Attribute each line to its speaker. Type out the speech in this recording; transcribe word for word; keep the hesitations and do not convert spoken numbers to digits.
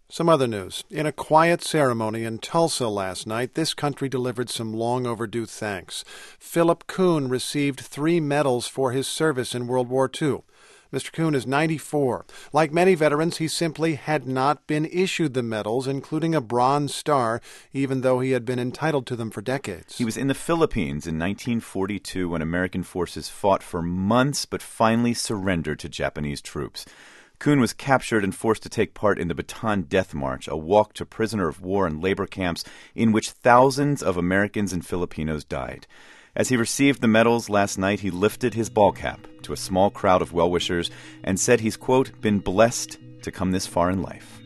Speaker 1: Some other news. In a quiet ceremony in Tulsa last night, this country delivered some long overdue thanks. Philip Kuhn received three medals for his service in World War Two. Mister Kuhn is ninety-four. Like many veterans, he simply had not been issued the medals, including a Bronze Star, even though he had been entitled to them for decades.
Speaker 2: He was in the Philippines in nineteen forty-two when American forces fought for months but finally surrendered to Japanese troops. Kuhn was captured and forced to take part in the Bataan Death March, a walk to prisoner of war and labor camps in which thousands of Americans and Filipinos died. As he received the medals last night, he lifted his ball cap to a small crowd of well-wishers and said he's, quote, been blessed to come this far in life.